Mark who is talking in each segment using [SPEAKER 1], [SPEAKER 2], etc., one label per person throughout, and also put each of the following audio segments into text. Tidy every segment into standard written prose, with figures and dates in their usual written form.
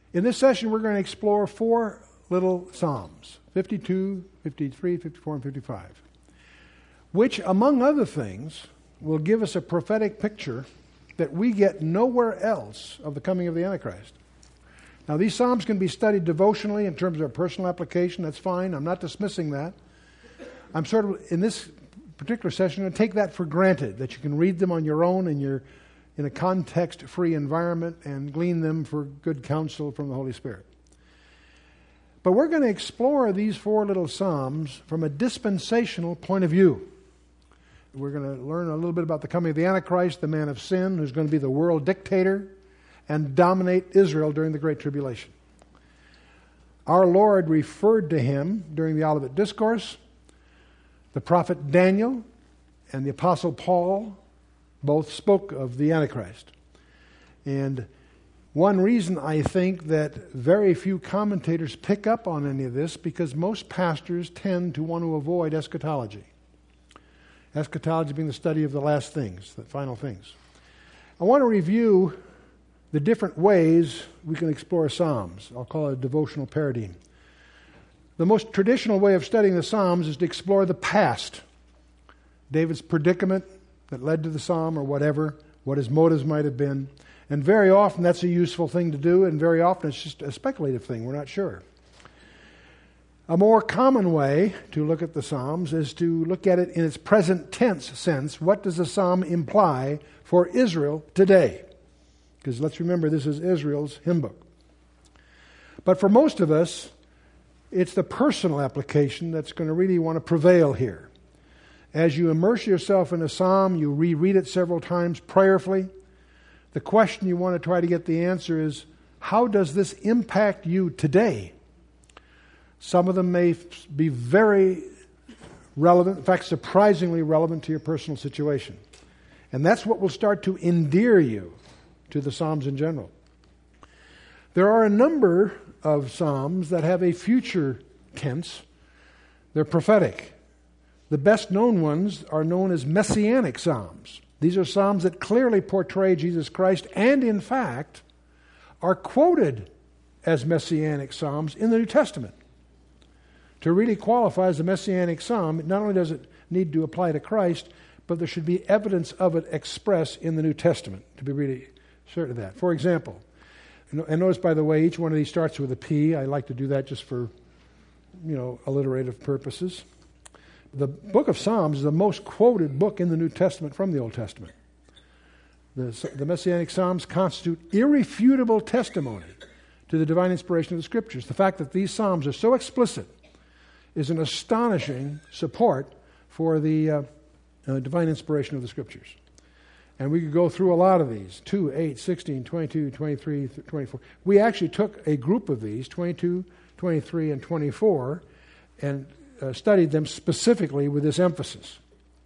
[SPEAKER 1] In this session, we're going to explore 4 little psalms, 52, 53, 54, and 55, which, among other things, will give us a prophetic picture that we get nowhere else of the coming of the Antichrist. Now, these psalms can be studied devotionally in terms of a personal application. That's fine. I'm not dismissing that. I'm sort of, in this particular session, going to take that for granted, that you can read them on your own and you're in a context-free environment and glean them for good counsel from the Holy Spirit. But we're going to explore these 4 little psalms from a dispensational point of view. We're going to learn a little bit about the coming of the Antichrist, the man of sin, who's going to be the world dictator and dominate Israel during the Great Tribulation. Our Lord referred to him during the Olivet Discourse. The prophet Daniel and the Apostle Paul both spoke of the Antichrist. And one reason I think that very few commentators pick up on any of this, because most pastors tend to want to avoid eschatology. Eschatology being the study of the last things, the final things. I want to review the different ways we can explore Psalms. I'll call it a devotional paradigm. The most traditional way of studying the Psalms is to explore the past. David's predicament that led to the psalm or whatever, what his motives might have been. And very often that's a useful thing to do, and very often it's just a speculative thing. We're not sure. A more common way to look at the Psalms is to look at it in its present tense sense. What does the Psalm imply for Israel today? Because let's remember, this is Israel's hymn book. But for most of us, it's the personal application that's going to really want to prevail here. As you immerse yourself in a psalm, you reread it several times prayerfully. The question you want to try to get the answer is, how does this impact you today? Some of them may be very relevant, in fact, surprisingly relevant to your personal situation. And that's what will start to endear you to the Psalms in general. There are a number of Psalms that have a future tense. They're prophetic. The best known ones are known as Messianic Psalms. These are Psalms that clearly portray Jesus Christ and, in fact, are quoted as Messianic Psalms in the New Testament. To really qualify as a Messianic Psalm, not only does it need to apply to Christ, but there should be evidence of it expressed in the New Testament to be really certain of that. For example, and notice, by the way, each one of these starts with a P. I like to do that just for, alliterative purposes. The book of Psalms is the most quoted book in the New Testament from the Old Testament. The Messianic Psalms constitute irrefutable testimony to the divine inspiration of the Scriptures. The fact that these Psalms are so explicit is an astonishing support for the divine inspiration of the Scriptures. And we could go through a lot of these, 2, 8, 16, 22, 23, 24. We actually took a group of these, 22, 23, and 24, and studied them specifically with this emphasis.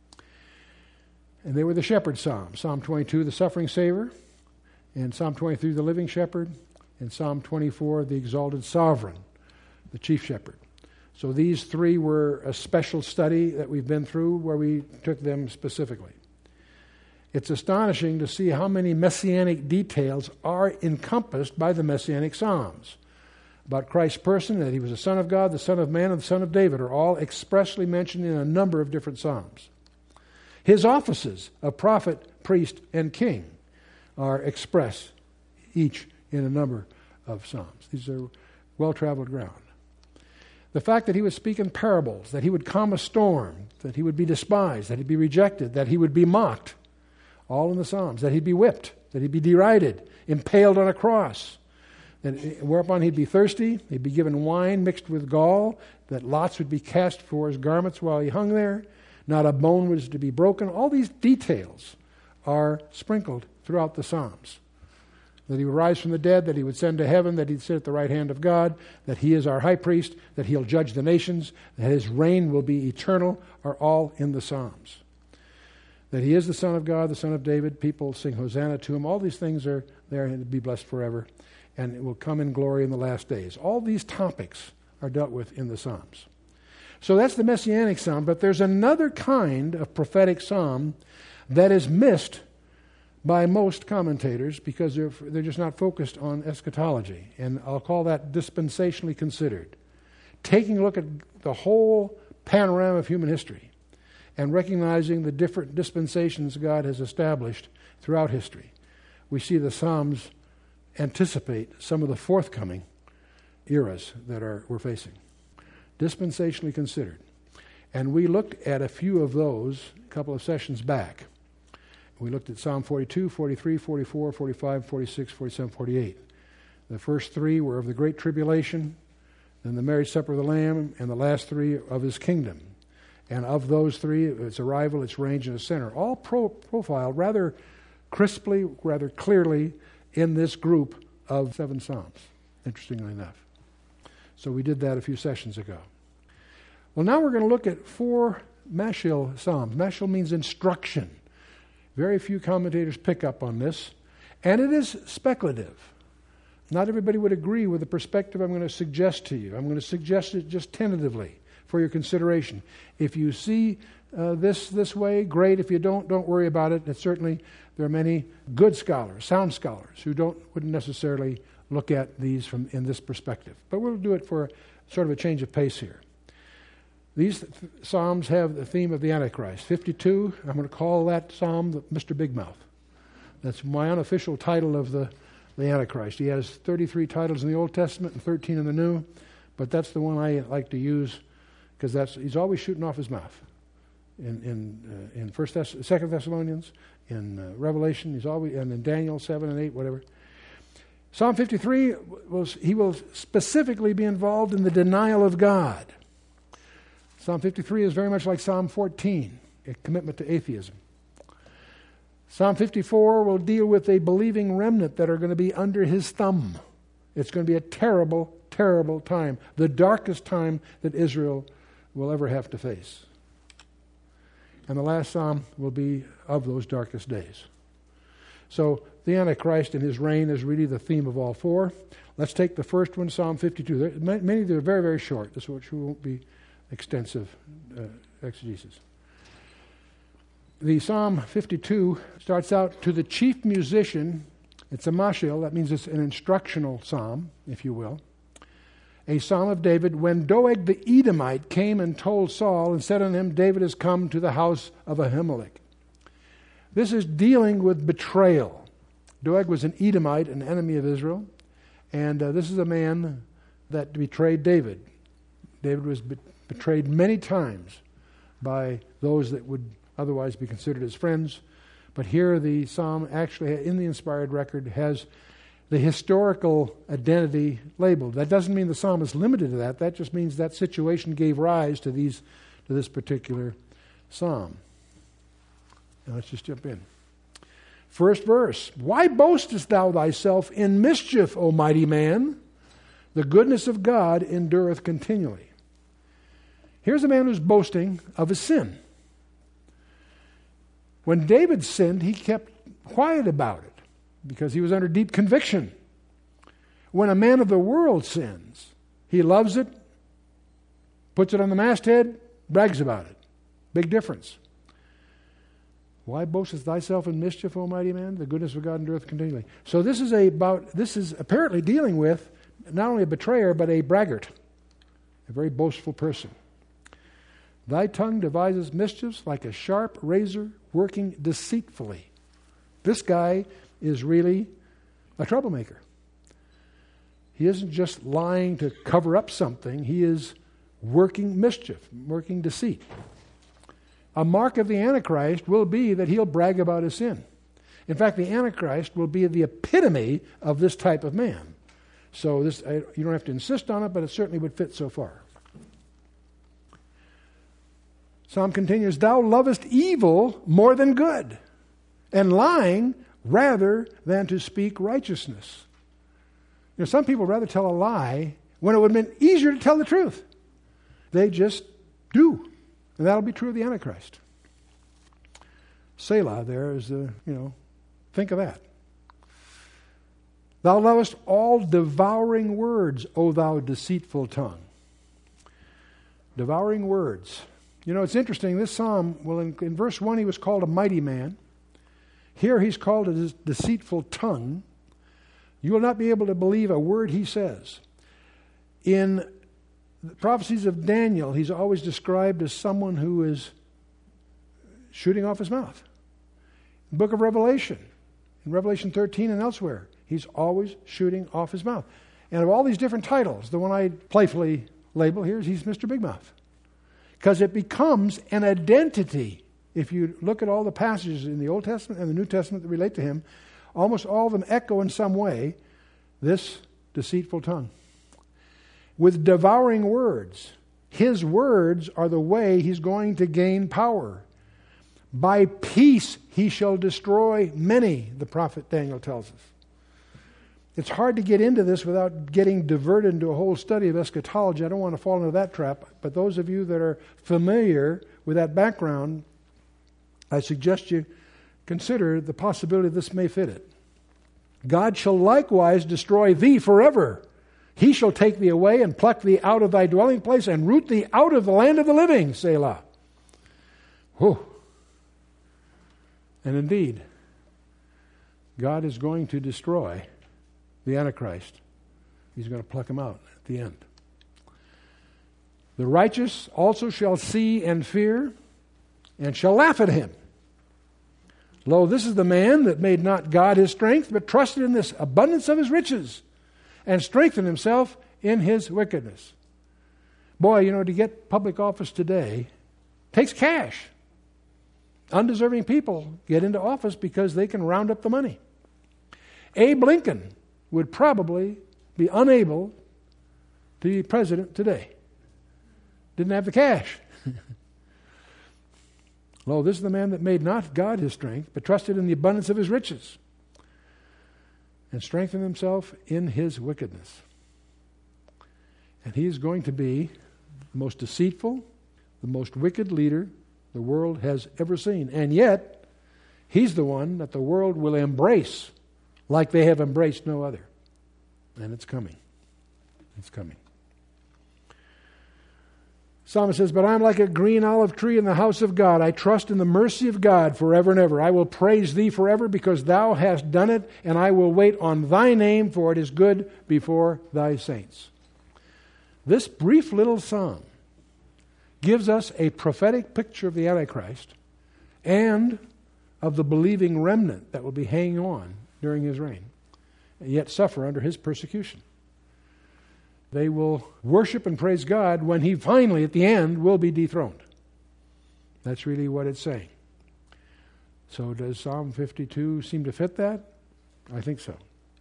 [SPEAKER 1] And they were the Shepherd Psalms. Psalm 22, the Suffering Savior, and Psalm 23, the Living Shepherd, and Psalm 24, the Exalted Sovereign, the Chief Shepherd. So these 3 were a special study that we've been through where we took them specifically. It's astonishing to see how many messianic details are encompassed by the Messianic Psalms. About Christ's person, that he was the Son of God, the Son of Man, and the Son of David are all expressly mentioned in a number of different Psalms. His offices of prophet, priest, and king are expressed each in a number of Psalms. These are well-traveled ground. The fact that he would speak in parables, that he would calm a storm, that he would be despised, that he'd be rejected, that he would be mocked, all in the Psalms, that he'd be whipped, that he'd be derided, impaled on a cross, whereupon he'd be thirsty, he'd be given wine mixed with gall, that lots would be cast for his garments while he hung there, not a bone was to be broken. All these details are sprinkled throughout the Psalms. That he would rise from the dead, that he would ascend to heaven, that he'd sit at the right hand of God, that he is our high priest, that he'll judge the nations, that his reign will be eternal, are all in the Psalms. That he is the Son of God, the Son of David, people sing Hosanna to him. All these things are there and to be blessed forever. And it will come in glory in the last days. All these topics are dealt with in the Psalms. So that's the Messianic Psalm, but there's another kind of prophetic psalm that is missed by most commentators because they're just not focused on eschatology. And I'll call that dispensationally considered. Taking a look at the whole panorama of human history and recognizing the different dispensations God has established throughout history, we see the Psalms anticipate some of the forthcoming eras that we're facing. Dispensationally considered. And we looked at a few of those a couple of sessions back. We looked at Psalm 42, 43, 44, 45, 46, 47, 48. The first three were of the Great Tribulation, then the marriage supper of the Lamb, and the last three of his kingdom. And of those three, its arrival, its range, and its center, all profiled rather crisply, rather clearly in this group of 7 Psalms, interestingly enough. So we did that a few sessions ago. Well, now we're going to look at 4 Mashil Psalms. Mashil means instruction. Very few commentators pick up on this, and it is speculative. Not everybody would agree with the perspective I'm going to suggest to you. I'm going to suggest it just tentatively for your consideration. If you see this way, great. If you don't worry about it. And certainly there are many good scholars, sound scholars, who wouldn't necessarily look at these in this perspective. But we'll do it for sort of a change of pace here. These Psalms have the theme of the Antichrist. 52, I'm going to call that Psalm Mr. Big Mouth. That's my unofficial title of the Antichrist. He has 33 titles in the Old Testament and 13 in the New, but that's the one I like to use because he's always shooting off his mouth. In 2 Thessalonians, in Revelation, he's always, and in Daniel 7 and 8, whatever. Psalm 53, he will specifically be involved in the denial of God. Psalm 53 is very much like Psalm 14, a commitment to atheism. Psalm 54 will deal with a believing remnant that are going to be under his thumb. It's going to be a terrible, terrible time, the darkest time that Israel will ever have to face. And the last psalm will be of those darkest days. So the Antichrist and his reign is really the theme of all 4. Let's take the first one, Psalm 52. Many of them are very, very short. This won't be extensive exegesis. The Psalm 52 starts out, to the chief musician. It's a mashil. That means it's an instructional psalm, if you will. A psalm of David. When Doeg the Edomite came and told Saul and said unto him, David has come to the house of Ahimelech. This is dealing with betrayal. Doeg was an Edomite, an enemy of Israel. And this is a man that betrayed David. David was betrayed many times by those that would otherwise be considered his friends. But here the psalm actually, in the inspired record, has the historical identity labeled. That doesn't mean the psalm is limited to that. That just means that situation gave rise to this particular psalm. Now let's just jump in. First verse. Why boastest thou thyself in mischief, O mighty man? The goodness of God endureth continually. Here's a man who's boasting of his sin. When David sinned, he kept quiet about it because he was under deep conviction. When a man of the world sins, he loves it, puts it on the masthead, brags about it. Big difference. Why boastest thyself in mischief, O mighty man? The goodness of God endureth continually. So this is apparently dealing with not only a betrayer, but a braggart, a very boastful person. Thy tongue devises mischiefs like a sharp razor working deceitfully. This guy is really a troublemaker. He isn't just lying to cover up something. He is working mischief, working deceit. A mark of the Antichrist will be that he'll brag about his sin. In fact, the Antichrist will be the epitome of this type of man. So you don't have to insist on it, but it certainly would fit so far. Psalm continues, thou lovest evil more than good, and lying rather than to speak righteousness. Some people rather tell a lie when it would have been easier to tell the truth. They just do. And that'll be true of the Antichrist. Selah there is think of that. Thou lovest all devouring words, O thou deceitful tongue. Devouring words. It's interesting, this psalm, in verse 1 he was called a mighty man. Here he's called a deceitful tongue. You will not be able to believe a word he says. In the prophecies of Daniel, he's always described as someone who is shooting off his mouth. In the book of Revelation, in Revelation 13 and elsewhere, he's always shooting off his mouth. And of all these different titles, the one I playfully label here is he's Mr. Big Mouth. Because it becomes an identity. If you look at all the passages in the Old Testament and the New Testament that relate to him, almost all of them echo in some way this deceitful tongue. With devouring words. His words are the way he's going to gain power. By peace he shall destroy many, the prophet Daniel tells us. It's hard to get into this without getting diverted into a whole study of eschatology. I don't want to fall into that trap. But those of you that are familiar with that background, I suggest you consider the possibility this may fit it. God shall likewise destroy thee forever. He shall take thee away and pluck thee out of thy dwelling place and root thee out of the land of the living, Selah. Whew. And indeed, God is going to destroy the Antichrist. He's going to pluck him out at the end. The righteous also shall see and fear, and shall laugh at him. Lo, this is the man that made not God his strength, but trusted in this abundance of his riches, and strengthened himself in his wickedness. Boy, to get public office today takes cash. Undeserving people get into office because they can round up the money. Abe Lincoln would probably be unable to be president today. Didn't have the cash. Lo, this is the man that made not God his strength, but trusted in the abundance of his riches, and strengthened himself in his wickedness. And he is going to be the most deceitful, the most wicked leader the world has ever seen. And yet, he's the one that the world will embrace like they have embraced no other. And it's coming. It's coming. Psalmist says, but I'm like a green olive tree in the house of God. I trust in the mercy of God forever and ever. I will praise thee forever because thou hast done it, and I will wait on thy name, for it is good before thy saints. This brief little psalm gives us a prophetic picture of the Antichrist and of the believing remnant that will be hanging on during his reign, and yet suffer under his persecution. They will worship and praise God when he finally, at the end, will be dethroned. That's really what it's saying. So does Psalm 52 seem to fit that? I think so.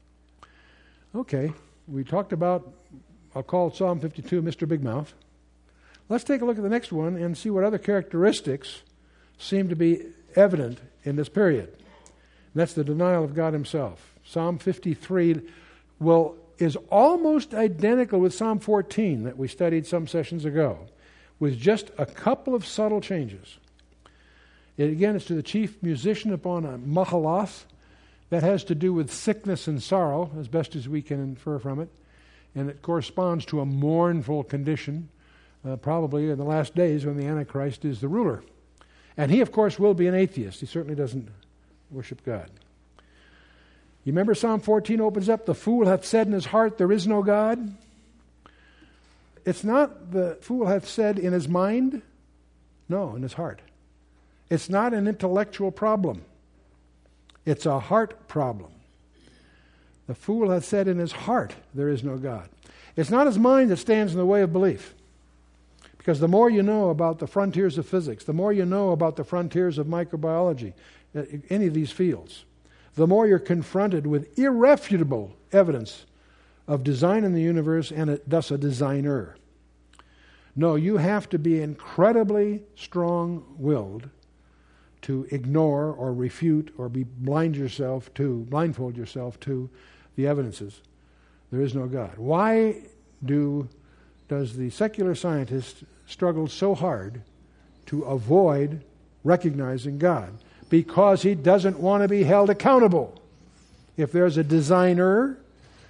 [SPEAKER 1] Okay, we talked about, I'll call Psalm 52 Mr. Big Mouth. Let's take a look at the next one and see what other characteristics seem to be evident in this period. And that's the denial of God himself. Psalm 53 is almost identical with Psalm 14 that we studied some sessions ago, with just a couple of subtle changes. Again, it's to the chief musician upon a mahalath. That has to do with sickness and sorrow, as best as we can infer from it. And it corresponds to a mournful condition, probably in the last days when the Antichrist is the ruler. And he, of course, will be an atheist. He certainly doesn't worship God. You remember Psalm 14 opens up, the fool hath said in his heart, there is no God. It's not the fool hath said in his mind. No, in his heart. It's not an intellectual problem. It's a heart problem. The fool hath said in his heart, there is no God. It's not his mind that stands in the way of belief. Because the more you know about the frontiers of physics, the more you know about the frontiers of microbiology, any of these fields, the more you're confronted with irrefutable evidence of design in the universe and thus a designer. No, you have to be incredibly strong-willed to ignore or refute or blindfold yourself to the evidences. There is no God. Why does the secular scientist struggle so hard to avoid recognizing God? Because he doesn't want to be held accountable. If there's a designer,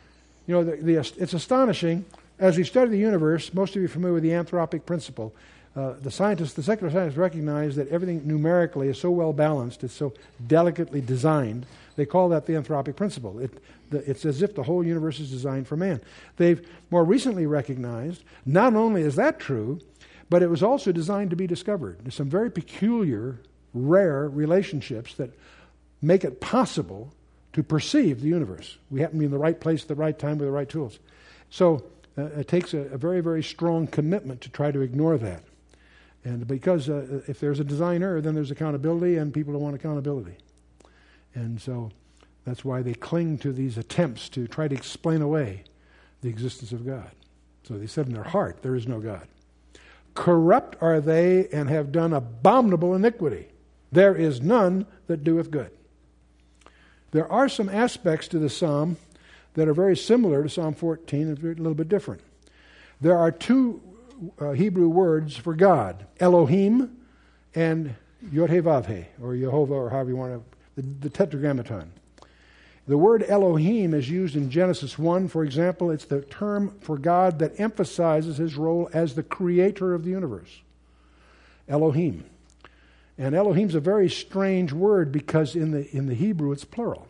[SPEAKER 1] it's astonishing. As we study the universe, most of you are familiar with the anthropic principle. the secular scientists recognize that everything numerically is so well balanced, it's so delicately designed. They call that the anthropic principle. It's as if the whole universe is designed for man. They've more recently recognized not only is that true, but it was also designed to be discovered. There's some very peculiar, rare relationships that make it possible to perceive the universe. We happen to be in the right place at the right time with the right tools. So it takes a very, very strong commitment to try to ignore that. And because if there's a designer, then there's accountability, and people don't want accountability. And so that's why they cling to these attempts to try to explain away the existence of God. So they said in their heart, there is no God. Corrupt are they, and have done abominable iniquity. There is none that doeth good. There are some aspects to the psalm that are very similar to Psalm 14 and a little bit different. There are two Hebrew words for God, Elohim and Yod-Heh-Vav-Heh, or Jehovah, or however you want to, the Tetragrammaton. The word Elohim is used in Genesis 1, for example. It's the term for God that emphasizes his role as the creator of the universe. Elohim. And Elohim's a very strange word because in the Hebrew it's plural.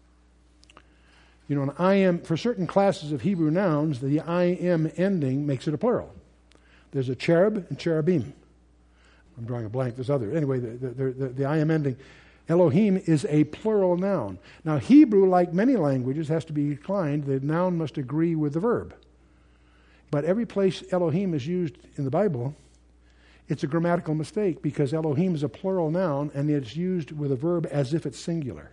[SPEAKER 1] You know, an I am, for certain classes of Hebrew nouns, the I am ending makes it a plural. There's a cherub and cherubim. I'm drawing a blank. There's other. Anyway, the I am ending. Elohim is a plural noun. Now, Hebrew, like many languages, has to be declined. The noun must agree with the verb. But every place Elohim is used in the Bible, it's a grammatical mistake because Elohim is a plural noun and it's used with a verb as if it's singular.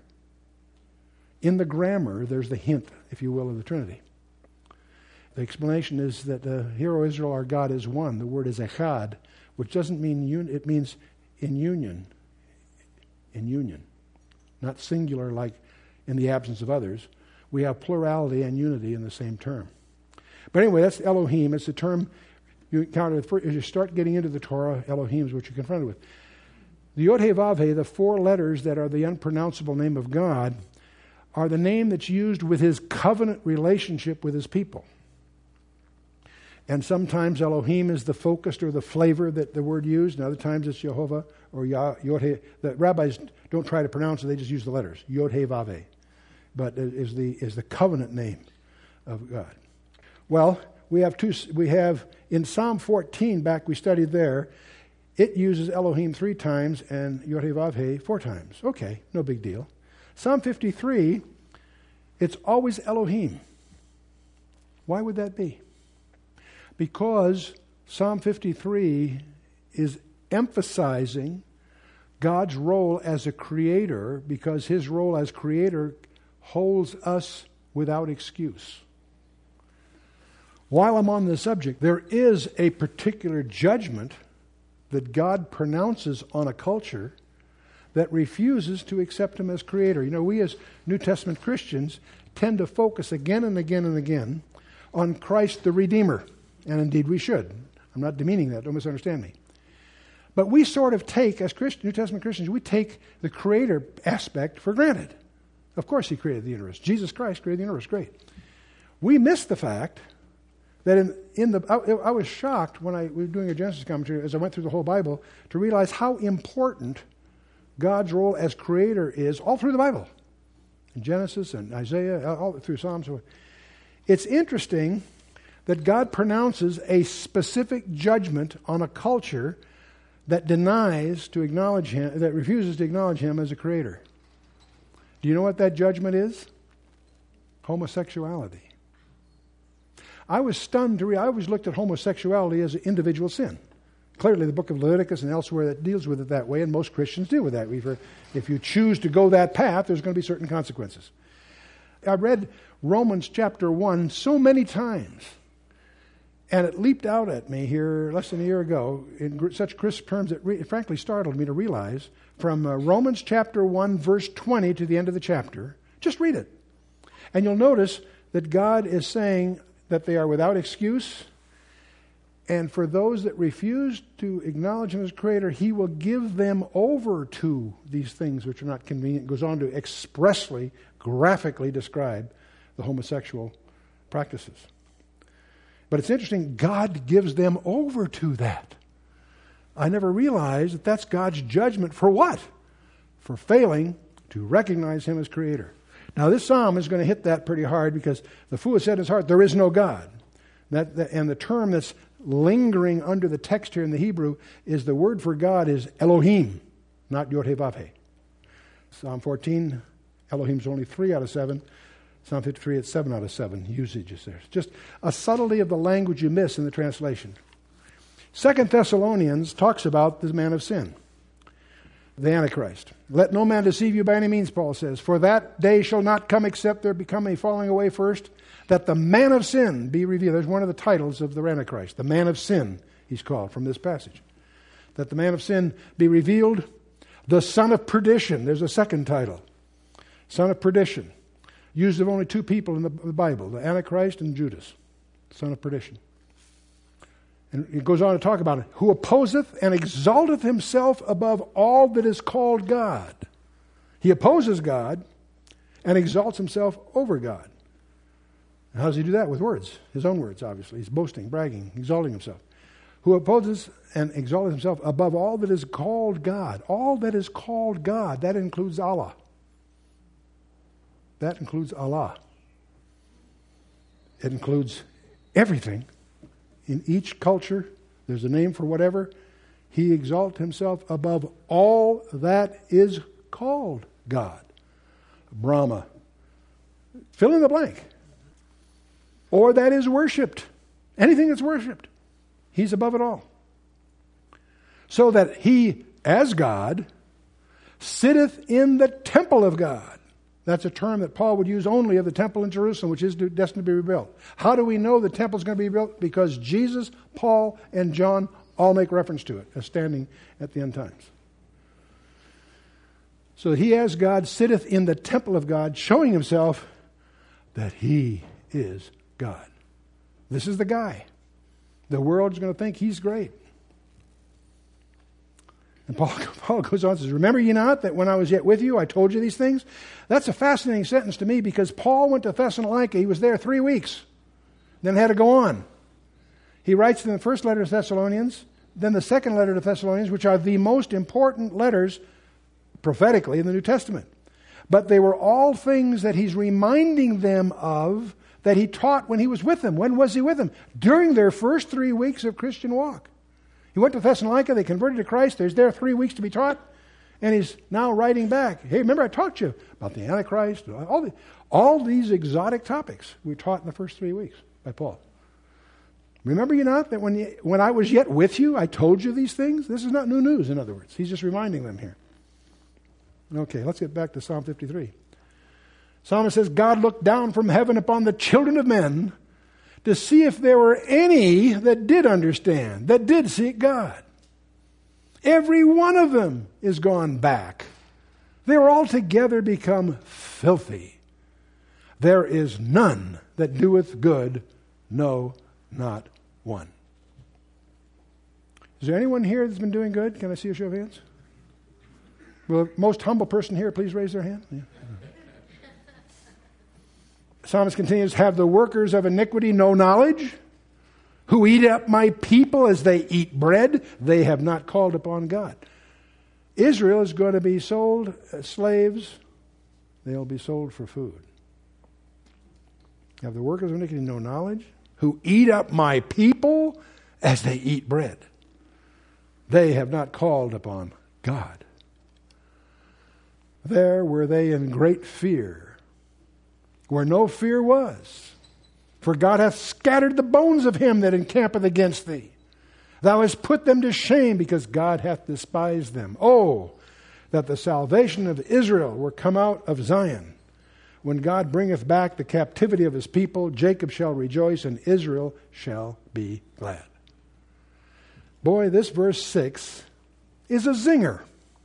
[SPEAKER 1] In the grammar, there's the hint, if you will, of the Trinity. The explanation is that Hear, O Israel, our God is one. The word is echad, which doesn't mean it means in union. In union. Not singular like in the absence of others. We have plurality and unity in the same term. But anyway, that's Elohim. It's a term you encounter as you start getting into the Torah. Elohim is what you're confronted with. The Yod-Heh-Vav-Heh, the four letters that are the unpronounceable name of God, are the name that's used with his covenant relationship with his people. And sometimes Elohim is the focus or the flavor that the word used, and other times it's Jehovah or Yod-Heh. The rabbis don't try to pronounce it, they just use the letters, Yod-Heh-Vav-Heh. But it is the covenant name of God. Well, we have in Psalm 14, back we studied there, it uses Elohim 3 times and Yod-Heh-Vav-Heh 4 times. Okay, no big deal. Psalm 53, it's always Elohim. Why would that be? Because Psalm 53 is emphasizing God's role as a creator, because his role as creator holds us without excuse. While I'm on this subject, there is a particular judgment that God pronounces on a culture that refuses to accept him as creator. You know, we as New Testament Christians tend to focus again and again and again on Christ the Redeemer. And indeed we should. I'm not demeaning that, don't misunderstand me. But we sort of take, as New Testament Christians, we take the creator aspect for granted. Of course he created the universe. Jesus Christ created the universe, great. We miss the fact that I was shocked when we were doing a Genesis commentary as I went through the whole Bible to realize how important God's role as creator is all through the Bible. In Genesis and Isaiah, all through Psalms. It's interesting that God pronounces a specific judgment on a culture that denies to acknowledge him, that refuses to acknowledge him as a creator. Do you know what that judgment is? Homosexuality. I was stunned I always looked at homosexuality as an individual sin. Clearly the book of Leviticus and elsewhere that deals with it that way, and most Christians deal with that. If you choose to go that path, there's going to be certain consequences. I read Romans chapter 1 so many times, and it leaped out at me here less than a year ago in such crisp terms that it frankly startled me to realize from Romans chapter 1 verse 20 to the end of the chapter. Just read it. And you'll notice that God is saying that they are without excuse, and for those that refuse to acknowledge him as creator, he will give them over to these things which are not convenient. Goes on to expressly, graphically describe the homosexual practices. But it's interesting, God gives them over to that. I never realized that that's God's judgment for what? For failing to recognize him as creator. Now this psalm is going to hit that pretty hard because the fool has said in his heart, there is no God. And the term that's lingering under the text here in the Hebrew is the word for God is Elohim, not Yod-Heh-Vav-Heh. Psalm 14, Elohim's only 3 out of 7. Psalm 53, it's 7 out of 7 usages there. It's just a subtlety of the language you miss in the translation. 2 Thessalonians talks about the man of sin, the Antichrist. Let no man deceive you by any means, Paul says, for that day shall not come except there become a falling away first, that the man of sin be revealed. There's one of the titles of the Antichrist, the man of sin, he's called from this passage. That the man of sin be revealed, the son of perdition. There's a second title, son of perdition. Used of only two people in the Bible, the Antichrist and Judas, son of perdition. And it goes on to talk about it. Who opposeth and exalteth himself above all that is called God. He opposes God and exalts himself over God. And how does he do that? With words. His own words, obviously. He's boasting, bragging, exalting himself. Who opposes and exalteth himself above all that is called God. All that is called God. That includes Allah. That includes Allah. It includes everything. In each culture, there's a name for whatever. He exalts himself above all that is called God. Brahma. Fill in the blank. Or that is worshipped. Anything that's worshipped. He's above it all. So that he, as God, sitteth in the temple of God. That's a term that Paul would use only of the temple in Jerusalem, which is destined to be rebuilt. How do we know the temple is going to be rebuilt? Because Jesus, Paul, and John all make reference to it as standing at the end times. So he as God sitteth in the temple of God, showing himself that he is God. This is the guy. The world's going to think he's great. And Paul goes on and says, remember ye not that when I was yet with you, I told you these things? That's a fascinating sentence to me because Paul went to Thessalonica. He was there 3 weeks, then had to go on. He writes in the first letter to Thessalonians, then the second letter to Thessalonians, which are the most important letters prophetically in the New Testament. But they were all things that he's reminding them of that he taught when he was with them. When was he with them? During their first 3 weeks of Christian walk. He went to Thessalonica, they converted to Christ, there's there 3 weeks to be taught, and he's now writing back. Hey, remember I taught you about the Antichrist, all these exotic topics we taught in the first 3 weeks by Paul. Remember you not that when I was yet with you, I told you these things? This is not new news, in other words. He's just reminding them here. Okay, let's get back to Psalm 53. Psalmist says, God looked down from heaven upon the children of men to see if there were any that did understand, that did seek God. Every one of them is gone back. They are altogether become filthy. There is none that doeth good, no, not one. Is there anyone here that's been doing good? Can I see a show of hands? Will the most humble person here please raise their hand? Yeah. Psalmist continues, have the workers of iniquity no knowledge? Who eat up my people as they eat bread? They have not called upon God. Israel is going to be sold as slaves. They'll be sold for food. Have the workers of iniquity no knowledge? Who eat up my people as they eat bread? They have not called upon God. There were they in great fear, where no fear was. For God hath scattered the bones of him that encampeth against thee. Thou hast put them to shame, because God hath despised them. Oh, that the salvation of Israel were come out of Zion. When God bringeth back the captivity of his people, Jacob shall rejoice, and Israel shall be glad. Boy, this verse 6 is a zinger.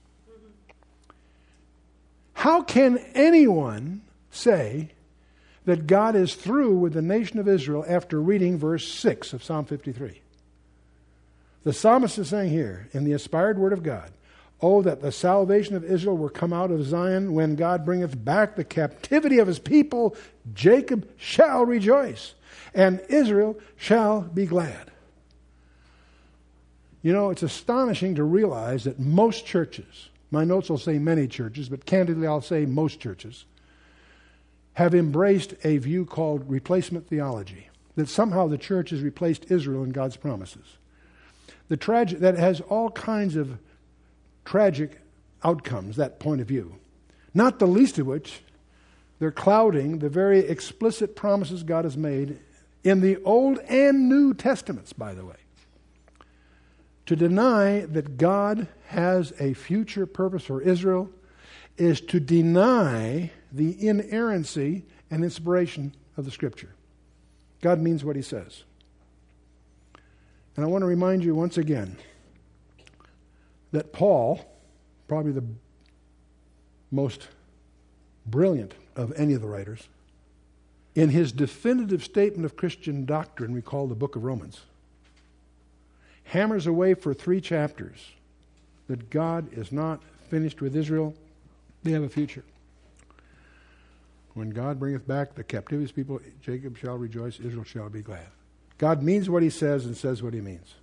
[SPEAKER 1] How can anyone say that God is through with the nation of Israel after reading verse 6 of Psalm 53? The psalmist is saying here, in the inspired word of God, oh, that the salvation of Israel were come out of Zion. When God bringeth back the captivity of his people, Jacob shall rejoice, and Israel shall be glad. You know, it's astonishing to realize that most churches, my notes will say many churches, but candidly I'll say most churches, have embraced a view called replacement theology, that somehow the church has replaced Israel in God's promises. That has all kinds of tragic outcomes, that point of view. Not the least of which, they're clouding the very explicit promises God has made in the Old and New Testaments, by the way. To deny that God has a future purpose for Israel is to deny the inerrancy and inspiration of the Scripture. God means what He says. And I want to remind you once again that Paul, probably the most brilliant of any of the writers, in his definitive statement of Christian doctrine, we call the book of Romans, hammers away for 3 chapters that God is not finished with Israel. They have a future. When God bringeth back the captivity of his people, Jacob shall rejoice, Israel shall be glad. God means what He says and says what He means.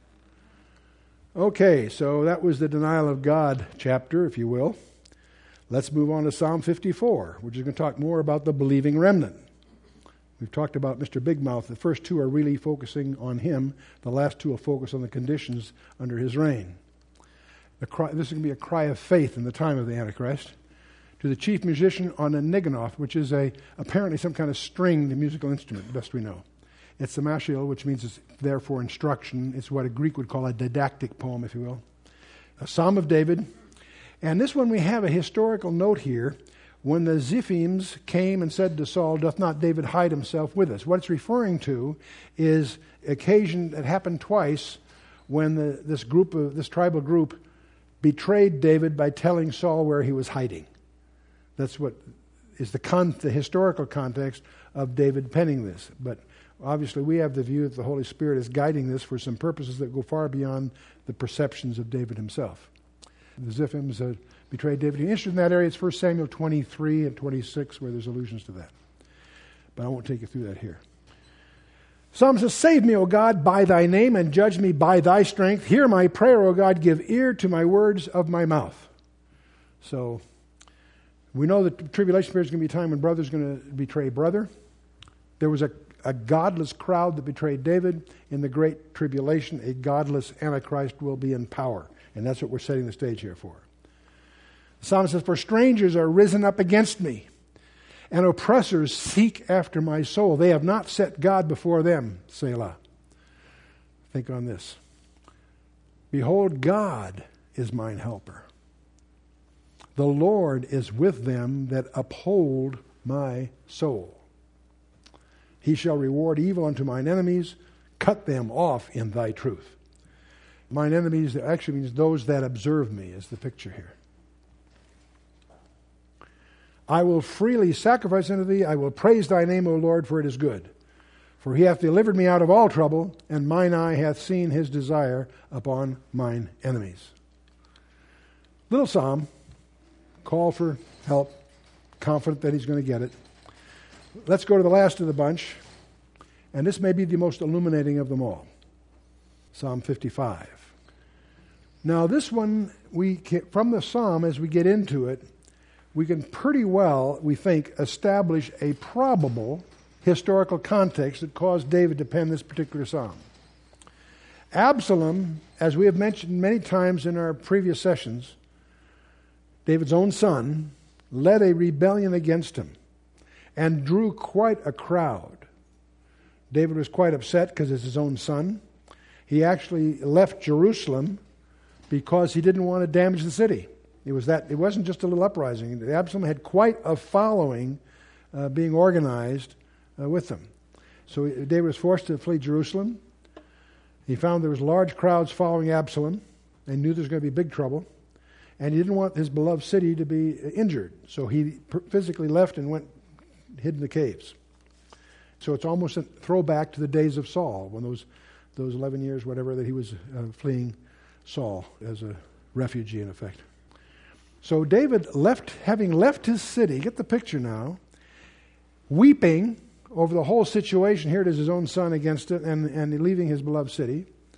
[SPEAKER 1] Okay, so that was the denial of God chapter, if you will. Let's move on to Psalm 54, which is going to talk more about the believing remnant. We've talked about Mr. Big Mouth. The first 2 are really focusing on him. The last 2 will focus on the conditions under his reign. This is going to be a cry of faith in the time of the Antichrist. To the chief musician on a niganoth, which is apparently some kind of stringed musical instrument, the best we know. It's a mashiel, which means it's there for instruction. It's what a Greek would call a didactic poem, if you will. A Psalm of David. And this one we have a historical note here. When the Ziphims came and said to Saul, doth not David hide himself with us? What it's referring to is occasion that happened twice when this tribal group betrayed David by telling Saul where he was hiding. That's what is the historical context of David penning this. But obviously we have the view that the Holy Spirit is guiding this for some purposes that go far beyond the perceptions of David himself. The Ziphims betrayed David. If you're interested in that area, it's 1 Samuel 23 and 26 where there's allusions to that. But I won't take you through that here. Psalm says, save me, O God, by thy name, and judge me by thy strength. Hear my prayer, O God, give ear to my words of my mouth. So we know that the tribulation period is going to be a time when brother's going to betray brother. There was a godless crowd that betrayed David. In the great tribulation, a godless Antichrist will be in power. And that's what we're setting the stage here for. The psalmist says, for strangers are risen up against me, and oppressors seek after my soul. They have not set God before them, Selah. Think on this. Behold, God is mine helper. The Lord is with them that uphold my soul. He shall reward evil unto mine enemies, cut them off in thy truth. Mine enemies actually means those that observe me, is the picture here. I will freely sacrifice unto thee. I will praise thy name, O Lord, for it is good. For he hath delivered me out of all trouble, and mine eye hath seen his desire upon mine enemies. Little psalm, call for help, confident that he's going to get it. Let's go to the last of the bunch, and this may be the most illuminating of them all. Psalm 55. Now this one, from the psalm, as we get into it, we can pretty well, we think, establish a probable historical context that caused David to pen this particular psalm. Absalom, as we have mentioned many times in our previous sessions, David's own son, led a rebellion against him and drew quite a crowd. David was quite upset because it's his own son. He actually left Jerusalem because he didn't want to damage the city. It wasn't just a little uprising. Absalom had quite a following being organized with them. So David was forced to flee Jerusalem. He found there was large crowds following Absalom and knew there was going to be big trouble. And he didn't want his beloved city to be injured. So he physically left and hid in the caves. So it's almost a throwback to the days of Saul, when those 11 years, whatever, that he was fleeing Saul as a refugee, in effect. So David having left his city, get the picture now, weeping over the whole situation. Here it is, his own son against it, and leaving his beloved city.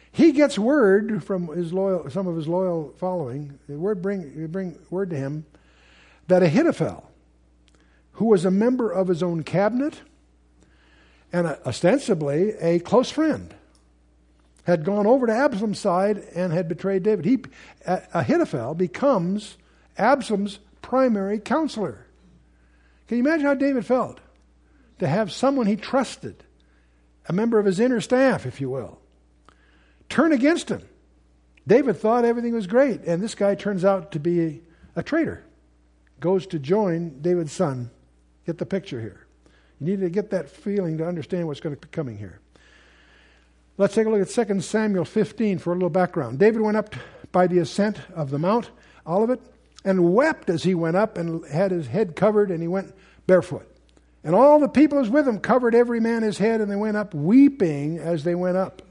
[SPEAKER 1] He gets word from some of his loyal following. The word bring word to him that Ahithophel, who was a member of his own cabinet and ostensibly a close friend, had gone over to Absalom's side and had betrayed David. Ahithophel becomes Absalom's primary counselor. Can you imagine how David felt? To have someone he trusted, a member of his inner staff, if you will, turn against him. David thought everything was great, and this guy turns out to be a traitor. Goes to join David's son. Get the picture here. You need to get that feeling to understand what's going to be coming here. Let's take a look at 2 Samuel 15 for a little background. David went up by the ascent of the Mount Olivet and wept as he went up and had his head covered, and he went barefoot. And all the people who was with him covered every man his head, and they went up weeping as they went up.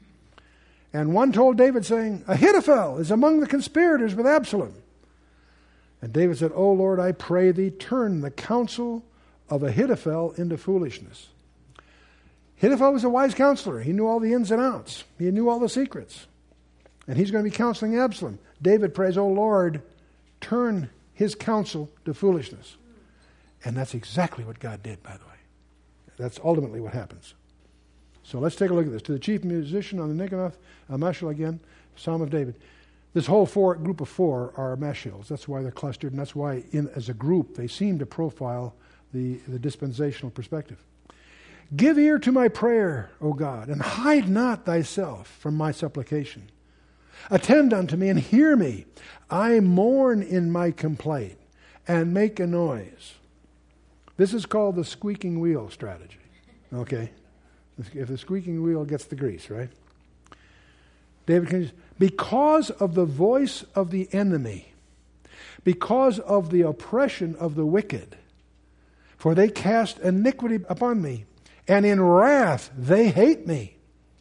[SPEAKER 1] And one told David, saying, Ahithophel is among the conspirators with Absalom. And David said, O Lord, I pray thee, turn the counsel of Ahithophel into foolishness. Ahithophel was a wise counselor. He knew all the ins and outs. He knew all the secrets. And he's going to be counseling Absalom. David prays, O Lord, turn his counsel to foolishness. And that's exactly what God did, by the way. That's ultimately what happens. So let's take a look at this. To the chief musician on the Niconoth, Mashal again, Psalm of David. This whole group of four are Mashals. That's why they're clustered, and that's why, as a group, they seem to profile the dispensational perspective. Give ear to my prayer, O God, and hide not thyself from my supplication. Attend unto me and hear me. I mourn in my complaint and make a noise. This is called the squeaking wheel strategy. Okay? If the squeaking wheel gets the grease, right? David continues, because of the voice of the enemy, because of the oppression of the wicked, for they cast iniquity upon me, and in wrath they hate me.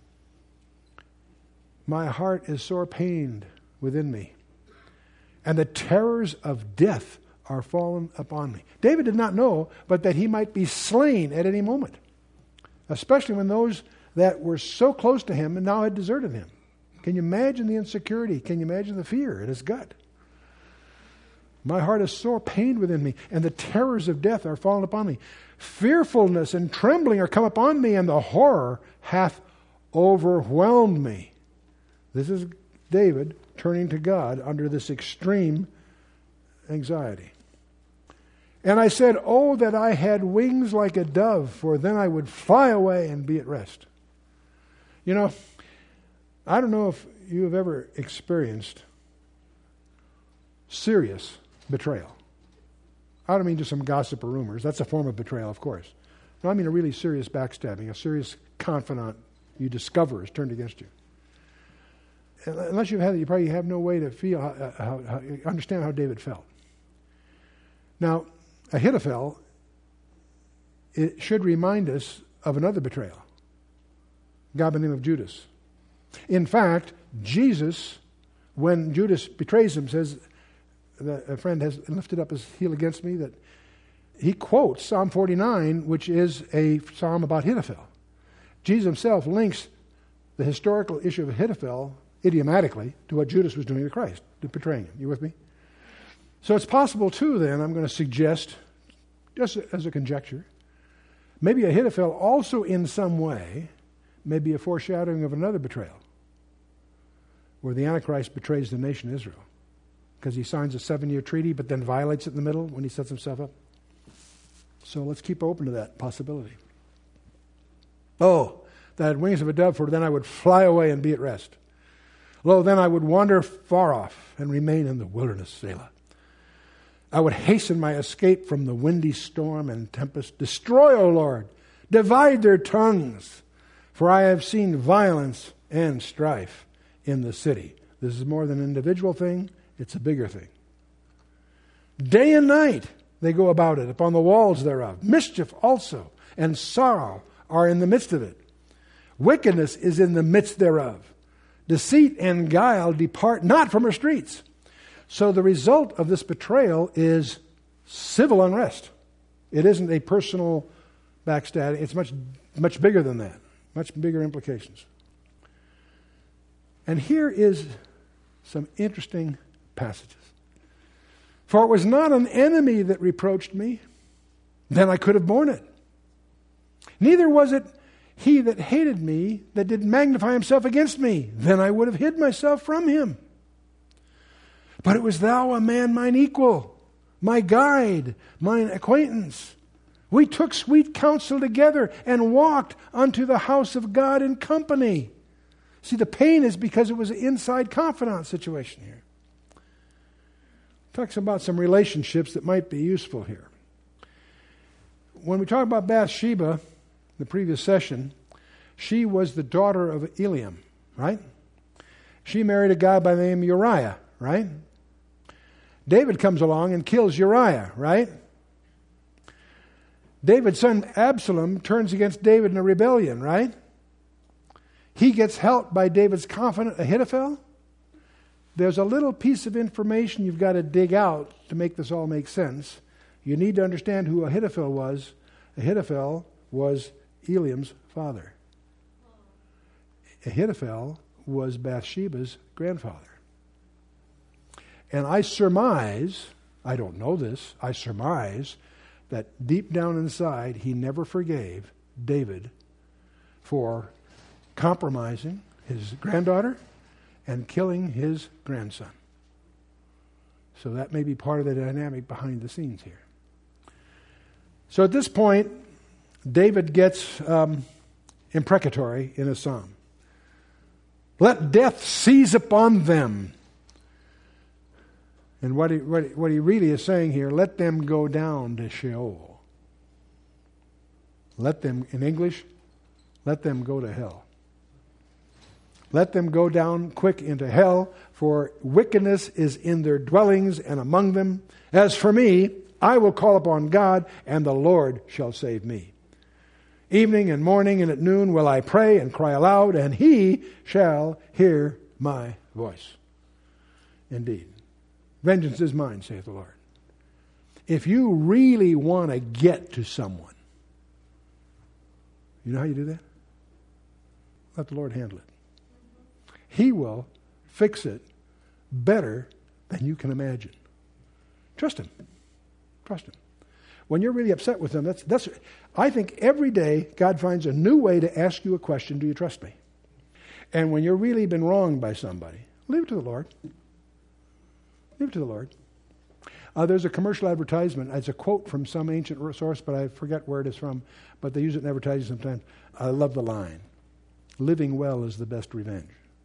[SPEAKER 1] My heart is sore pained within me, and the terrors of death are fallen upon me. David did not know, but that he might be slain at any moment, especially when those that were so close to him and now had deserted him. Can you imagine the insecurity? Can you imagine the fear in his gut? My heart is sore pained within me, and the terrors of death are fallen upon me. Fearfulness and trembling are come upon me, and the horror hath overwhelmed me. This is David turning to God under this extreme anxiety. And I said, oh, that I had wings like a dove, for then I would fly away and be at rest. You know, I don't know if you have ever experienced serious betrayal. I don't mean just some gossip or rumors. That's a form of betrayal, of course. No, I mean a really serious backstabbing, a serious confidant you discover is turned against you. Unless you've had it, you probably have no way to feel understand how David felt. Now, Ahithophel, it should remind us of another betrayal. A guy by the name of Judas. In fact, Jesus, when Judas betrays him, says that a friend has lifted up his heel against me, that he quotes Psalm 49, which is a psalm about Ahithophel. Jesus himself links the historical issue of Ahithophel idiomatically to what Judas was doing to Christ, to betraying him. You with me? So it's possible too, then, I'm going to suggest, just as a conjecture, maybe Ahithophel also in some way may be a foreshadowing of another betrayal, where the Antichrist betrays the nation Israel because he signs a 7-year treaty but then violates it in the middle when he sets himself up. So let's keep open to that possibility. Oh, that I had wings of a dove, for then I would fly away and be at rest. Lo, then I would wander far off and remain in the wilderness, Selah. I would hasten my escape from the windy storm and tempest. Destroy, O Lord, divide their tongues, for I have seen violence and strife in the city. This is more than an individual thing, it's a bigger thing. Day and night they go about it upon the walls thereof. Mischief also and sorrow are in the midst of it. Wickedness is in the midst thereof. Deceit and guile depart not from her streets. So the result of this betrayal is civil unrest. It isn't a personal backstabbing. It's much bigger than that. Much bigger implications. And here is some interesting passages. For it was not an enemy that reproached me, then I could have borne it. Neither was it he that hated me that did magnify himself against me, then I would have hid myself from him. But it was thou, a man mine equal, my guide, mine acquaintance. We took sweet counsel together and walked unto the house of God in company. See, the pain is because it was an inside confidant situation here. Talks about some relationships that might be useful here. When we talk about Bathsheba, the previous session, she was the daughter of Eliam, right? She married a guy by the name of Uriah, right? David comes along and kills Uriah, right? David's son Absalom turns against David in a rebellion, right? He gets helped by David's confidant Ahithophel. There's a little piece of information you've got to dig out to make this all make sense. You need to understand who Ahithophel was. Ahithophel was Eliam's father. Ahithophel was Bathsheba's grandfather. And I surmise, I don't know this, I surmise that deep down inside he never forgave David for compromising his granddaughter and killing his grandson. So that may be part of the dynamic behind the scenes here. So at this point, David gets imprecatory in a psalm. Let death seize upon them. And what he really is saying here, let them go down to Sheol. Let them, in English, let them go to hell. Let them go down quick into hell, for wickedness is in their dwellings and among them. As for me, I will call upon God, and the Lord shall save me. Evening and morning and at noon will I pray and cry aloud, and he shall hear my voice. Indeed. Vengeance is mine, saith the Lord. If you really want to get to someone, you know how you do that? Let the Lord handle it. He will fix it better than you can imagine. Trust Him. Trust Him. When you're really upset with them, that's. I think every day God finds a new way to ask you a question, do you trust me? And when you've really been wronged by somebody, leave it to the Lord. Leave it to the Lord. There's a commercial advertisement. It's a quote from some ancient source, but I forget where it is from. But they use it in advertising sometimes. I love the line. Living well is the best revenge.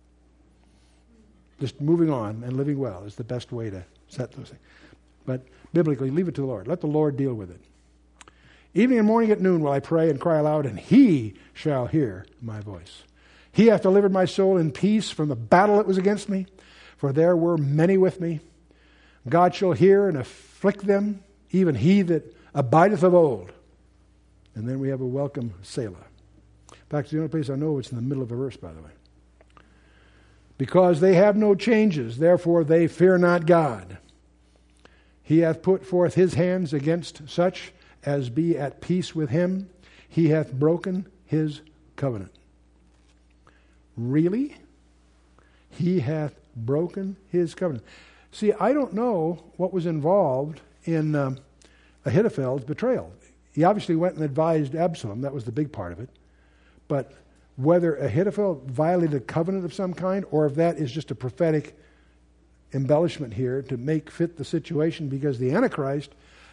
[SPEAKER 1] Just moving on and living well is the best way to set those things. But biblically, leave it to the Lord. Let the Lord deal with it. Evening and morning at noon will I pray and cry aloud, and He shall hear my voice. He hath delivered my soul in peace from the battle that was against me, for there were many with me. God shall hear and afflict them, even he that abideth of old. And then we have a welcome Selah. In fact, it's the only place I know it's in the middle of a verse, by the way. Because they have no changes, therefore they fear not God. He hath put forth his hands against such as be at peace with him. He hath broken his covenant. Really? He hath broken his covenant. See, I don't know what was involved in Ahithophel's betrayal. He obviously went and advised Absalom. That was the big part of it. But whether Ahithophel violated a covenant of some kind, or if that is just a prophetic embellishment here to make fit the situation, because the Antichrist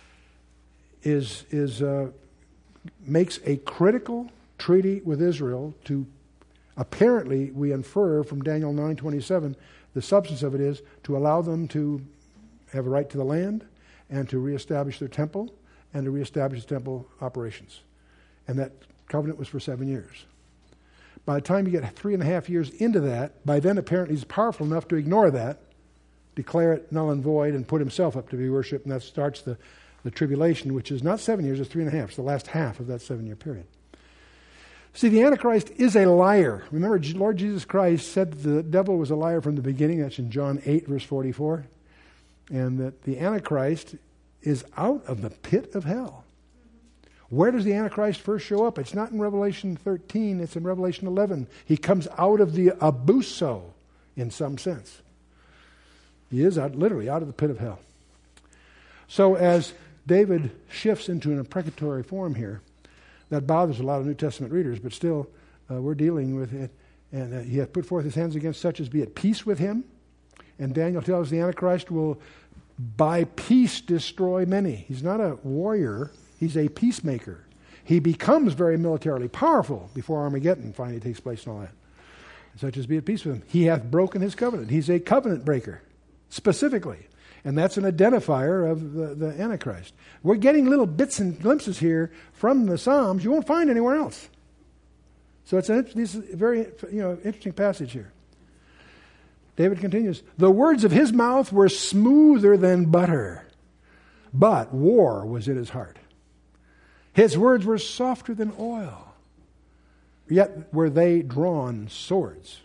[SPEAKER 1] makes a critical treaty with Israel to, apparently we infer from Daniel 9:27, the substance of it is to allow them to have a right to the land and to reestablish their temple and to reestablish the temple operations. And that covenant was for 7 years. By the time you get 3.5 years into that, by then apparently he's powerful enough to ignore that, declare it null and void, and put himself up to be worshipped, and that starts the tribulation, which is not 7 years, it's 3.5. It's the last half of that 7-year period. See, the Antichrist is a liar. Remember, Lord Jesus Christ said the devil was a liar from the beginning. That's in John 8, verse 44. And that the Antichrist is out of the pit of hell. Where does the Antichrist first show up? It's not in Revelation 13. It's in Revelation 11. He comes out of the abuso. in some sense. He is literally out of the pit of hell. So as David shifts into an imprecatory form here, that bothers a lot of New Testament readers, but still we're dealing with it. And he hath put forth his hands against such as be at peace with him. And Daniel tells the Antichrist will by peace destroy many. He's not a warrior, he's a peacemaker. He becomes very militarily powerful before Armageddon finally takes place and all that. Such as be at peace with him. He hath broken his covenant. He's a covenant breaker, specifically. And that's an identifier of the Antichrist. We're getting little bits and glimpses here from the Psalms you won't find anywhere else. So it's a very interesting passage here. David continues, the words of his mouth were smoother than butter, but war was in his heart. His words were softer than oil, yet were they drawn swords.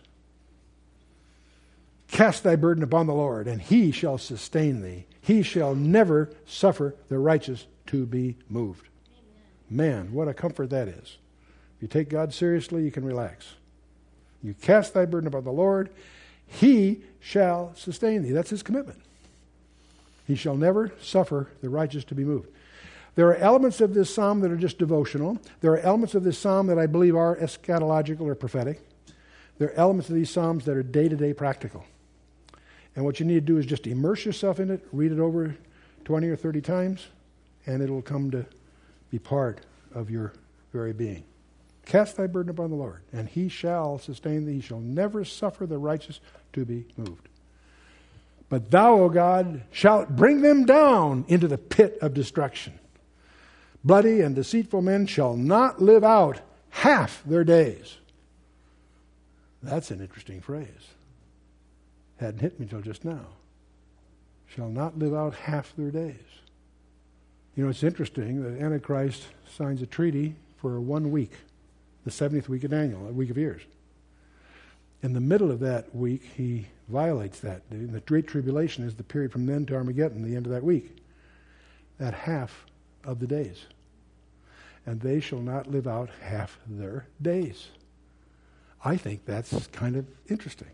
[SPEAKER 1] Cast thy burden upon the Lord, and he shall sustain thee. He shall never suffer the righteous to be moved. Amen. Man, what a comfort that is. If you take God seriously, you can relax. You cast thy burden upon the Lord, he shall sustain thee. That's his commitment. He shall never suffer the righteous to be moved. There are elements of this psalm that are just devotional. There are elements of this psalm that I believe are eschatological or prophetic. There are elements of these psalms that are day-to-day practical. And what you need to do is just immerse yourself in it, read it over 20 or 30 times, and it'll come to be part of your very being. Cast thy burden upon the Lord, and he shall sustain thee. He shall never suffer the righteous to be moved. But thou, O God, shalt bring them down into the pit of destruction. Bloody and deceitful men shall not live out half their days. That's an interesting phrase. Hadn't hit me till just now. Shall not live out half their days. You know, it's interesting that Antichrist signs a treaty for 1 week, the 70th week of Daniel, a week of years. In the middle of that week, he violates that. The Great Tribulation is the period from then to Armageddon, the end of that week. That half of the days. And they shall not live out half their days. I think that's kind of interesting.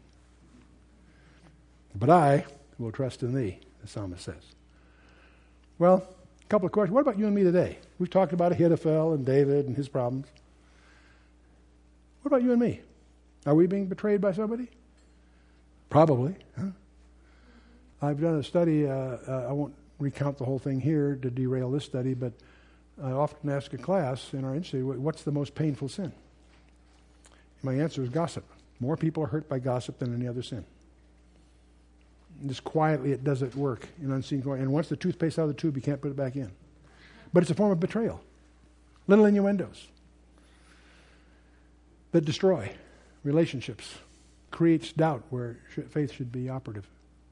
[SPEAKER 1] But I will trust in thee, the psalmist says. Well, a couple of questions. What about you and me today? We've talked about Ahithophel and David and his problems. What about you and me? Are we being betrayed by somebody? Probably. Huh? I've done a study. I won't recount the whole thing here to derail this study, but I often ask a class in our institute, what's the most painful sin? My answer is gossip. More people are hurt by gossip than any other sin. Just quietly, it doesn't work in unseen glory. And once the toothpaste out of the tube, you can't put it back in. But it's a form of betrayal. Little innuendos that destroy relationships, creates doubt where faith should be operative.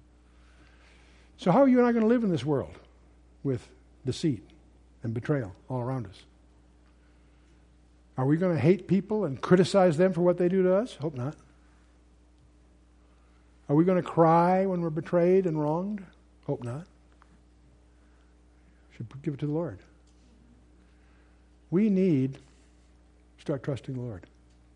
[SPEAKER 1] So how are you and I going to live in this world with deceit and betrayal all around us? Are we going to hate people and criticize them for what they do to us? Hope not. Are we going to cry when we're betrayed and wronged? Hope not. Should give it to the Lord. We need to start trusting the Lord.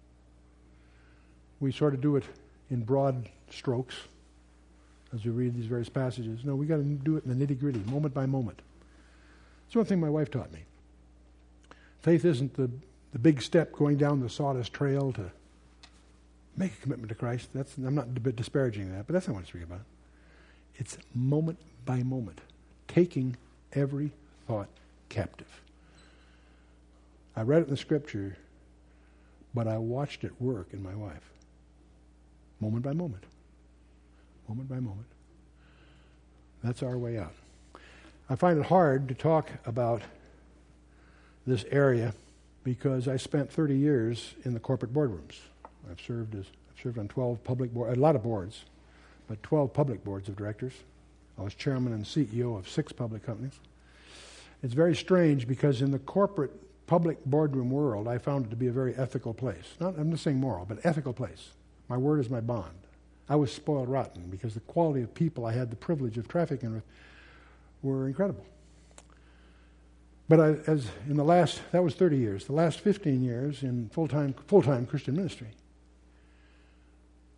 [SPEAKER 1] We sort of do it in broad strokes as we read these various passages. No, we got to do it in the nitty-gritty, moment by moment. That's one thing my wife taught me. Faith isn't the big step going down the sawdust trail to make a commitment to Christ. I'm not disparaging that, but that's not what it's really about. It's moment by moment, taking every thought captive. I read it in the Scripture, but I watched it work in my wife. Moment by moment. Moment by moment. That's our way out. I find it hard to talk about this area because I spent 30 years in the corporate boardrooms. I've served on 12 public boards, a lot of boards, but 12 public boards of directors. I was chairman and CEO of 6 public companies. It's very strange because in the corporate public boardroom world, I found it to be a very ethical place. I'm not saying moral, but ethical place. My word is my bond. I was spoiled rotten because the quality of people I had the privilege of trafficking with were incredible. But that was 30 years. The last 15 years in full-time Christian ministry,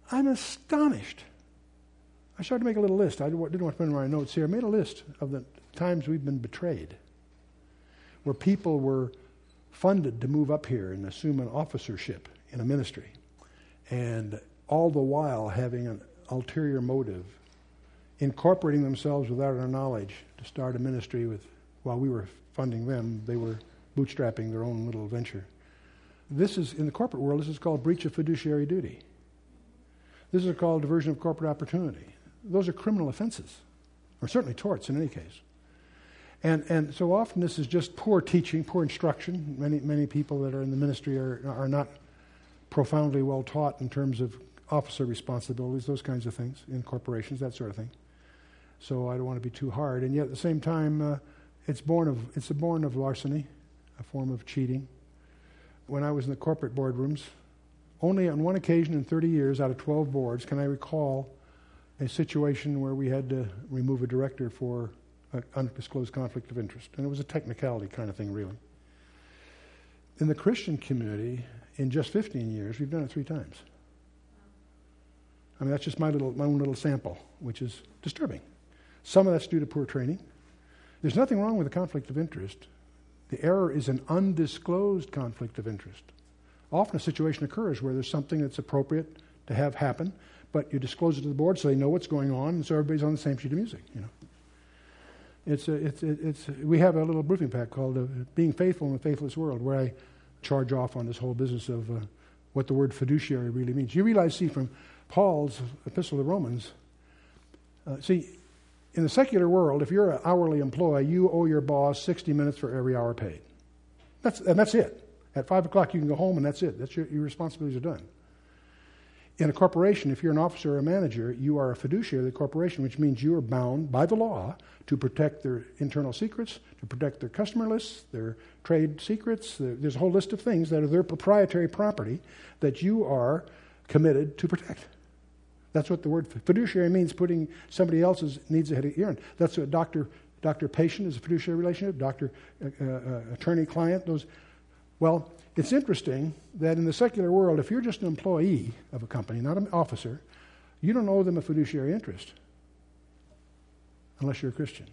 [SPEAKER 1] I'm astonished. I started to make a little list. I didn't want to put in my notes here. I made a list of the times we've been betrayed, where people were funded to move up here and assume an officership in a ministry, and all the while having an ulterior motive, incorporating themselves without our knowledge to start a ministry with, while we were funding them, they were bootstrapping their own little venture. This is, in the corporate world, this is called breach of fiduciary duty. This is called diversion of corporate opportunity. Those are criminal offenses, or certainly torts in any case. And so often this is just poor teaching, poor instruction. Many people that are in the ministry are not profoundly well taught in terms of officer responsibilities, those kinds of things, in corporations, that sort of thing. So I don't want to be too hard. And yet at the same time, it's born of larceny, a form of cheating. When I was in the corporate boardrooms, only on one occasion in 30 years out of 12 boards can I recall a situation where we had to remove a director for an undisclosed conflict of interest. And it was a technicality kind of thing, really. In the Christian community, in just 15 years, we've done it 3 times. I mean, that's just my own little sample, which is disturbing. Some of that's due to poor training. There's nothing wrong with a conflict of interest. The error is an undisclosed conflict of interest. Often a situation occurs where there's something that's appropriate to have happen, but you disclose it to the board so they know what's going on, and so everybody's on the same sheet of music. You know, we have a little briefing pack called "Being Faithful in a Faithless World," where I charge off on this whole business of what the word fiduciary really means. You realize, from Paul's epistle to Romans, in the secular world, if you're an hourly employee, you owe your boss 60 minutes for every hour paid. That's it. At 5 o'clock, you can go home, and that's it. That's your responsibilities are done. In a corporation, if you're an officer or a manager, you are a fiduciary of the corporation, which means you are bound by the law to protect their internal secrets, to protect their customer lists, their trade secrets. There's a whole list of things that are their proprietary property that you are committed to protect. That's what the word fiduciary means, putting somebody else's needs ahead of your own. That's what doctor-patient is a fiduciary relationship, attorney-client, those. Well, it's interesting that in the secular world, if you're just an employee of a company, not an officer, you don't owe them a fiduciary interest unless you're a Christian.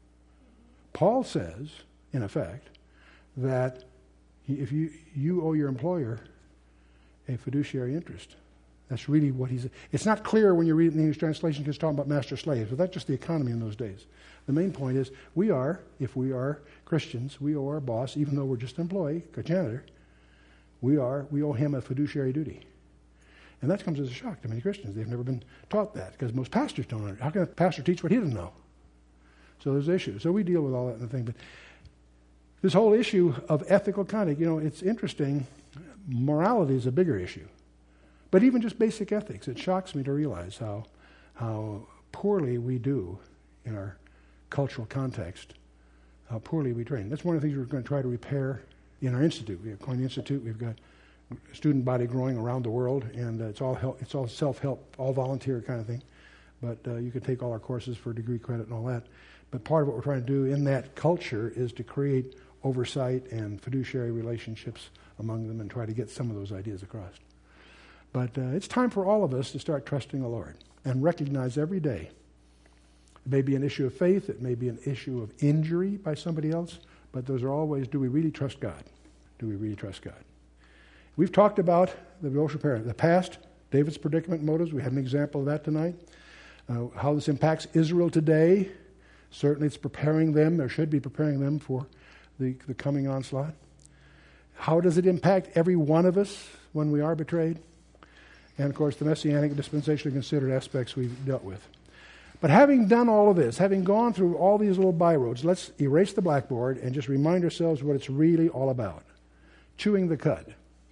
[SPEAKER 1] Paul says, in effect, that if you owe your employer a fiduciary interest. That's really what it's not clear when you read it in the English translation because it's talking about master-slaves, but that's just the economy in those days. The main point is, if we are Christians, we owe our boss, even though we're just an employee, a janitor, we owe him a fiduciary duty. And that comes as a shock to many Christians. They've never been taught that because most pastors don't know. How can a pastor teach what he doesn't know? So there's issues. So we deal with all that in the thing. But this whole issue of ethical conduct, it's interesting. Morality is a bigger issue. But even just basic ethics, it shocks me to realize how poorly we do in our cultural context, how poorly we train. That's one of the things we're going to try to repair in our institute. We have Coin Institute. We've got a student body growing around the world, and it's all self-help, all volunteer kind of thing. But you can take all our courses for degree credit and all that. But part of what we're trying to do in that culture is to create oversight and fiduciary relationships among them and try to get some of those ideas across. But it's time for all of us to start trusting the Lord and recognize every day. It may be an issue of faith. It may be an issue of injury by somebody else. But those are always, do we really trust God? Do we really trust God? We've talked about the devotional prayer. The past, David's predicament motives. We had an example of that tonight. How this impacts Israel today. Certainly it's preparing them, or should be preparing them for the coming onslaught. How does it impact every one of us when we are betrayed? And, of course, the Messianic and dispensationally considered aspects we've dealt with. But having done all of this, having gone through all these little byroads, let's erase the blackboard and just remind ourselves what it's really all about. Chewing the cud.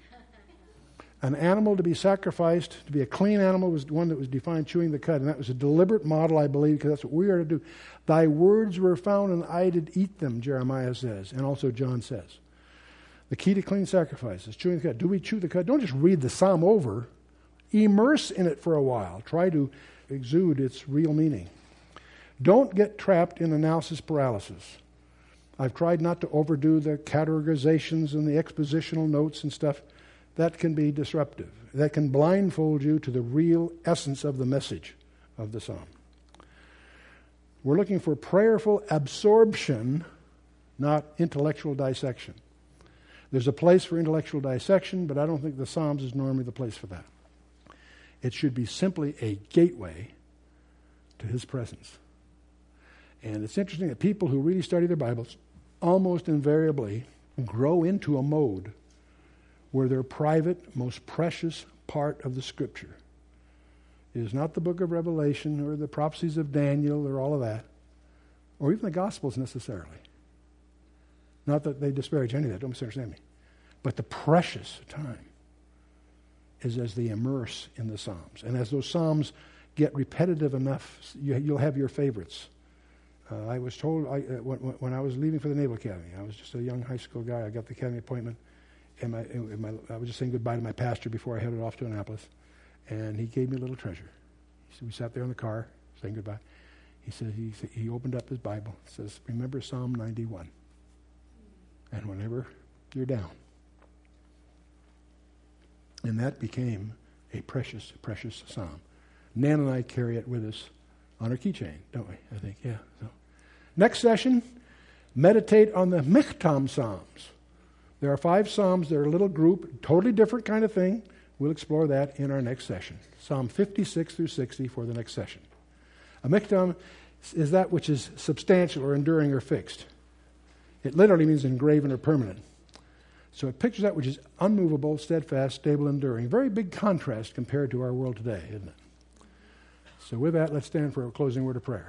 [SPEAKER 1] An animal to be sacrificed, to be a clean animal, was one that was defined chewing the cud. And that was a deliberate model, I believe, because that's what we are to do. Thy words were found and I did eat them, Jeremiah says, and also John says. The key to clean sacrifice is chewing the cud. Do we chew the cud? Don't just read the psalm over. Immerse in it for a while. Try to exude its real meaning. Don't get trapped in analysis paralysis. I've tried not to overdo the categorizations and the expositional notes and stuff. that can be disruptive, that can blindfold you to the real essence of the message of the psalm. We're looking for prayerful absorption, not intellectual dissection. There's a place for intellectual dissection, but I don't think the Psalms is normally the place for that. It should be simply a gateway to His presence. And it's interesting that people who really study their Bibles almost invariably grow into a mode where their private, most precious part of the Scripture is not the book of Revelation or the prophecies of Daniel or all of that, or even the Gospels necessarily. Not that they disparage any of that, don't misunderstand me. But the precious time is as they immerse in the Psalms. And as those Psalms get repetitive enough, you'll have your favorites. I was told when I was leaving for the Naval Academy, I was just a young high school guy. I got the academy appointment, and I was just saying goodbye to my pastor before I headed off to Annapolis. And he gave me a little treasure. He said, we sat there in the car saying goodbye. He said he opened up his Bible. It says, remember Psalm 91. And whenever you're down. And that became a precious, precious psalm. Nan and I carry it with us on our keychain, don't we? I think, yeah. So, next session, meditate on the Michtam Psalms. There are 5 psalms. They're a little group, totally different kind of thing. We'll explore that in our next session. Psalm 56 through 60 for the next session. A Michtam is that which is substantial or enduring or fixed. It literally means engraven or permanent. So it pictures that which is unmovable, steadfast, stable, enduring. Very big contrast compared to our world today, isn't it? So with that, let's stand for a closing word of prayer.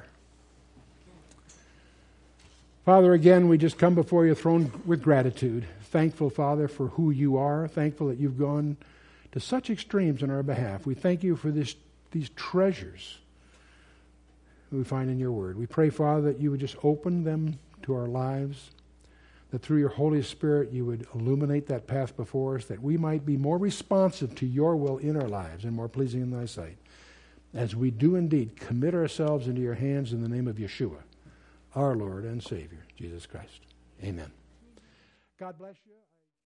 [SPEAKER 1] Father, again, we just come before your throne with gratitude. Thankful, Father, for who you are. Thankful that you've gone to such extremes on our behalf. We thank you for these treasures that we find in your word. We pray, Father, that you would just open them to our lives, that through your Holy Spirit you would illuminate that path before us, that we might be more responsive to your will in our lives and more pleasing in thy sight, as we do indeed commit ourselves into your hands in the name of Yeshua, our Lord and Savior, Jesus Christ. Amen. God bless you.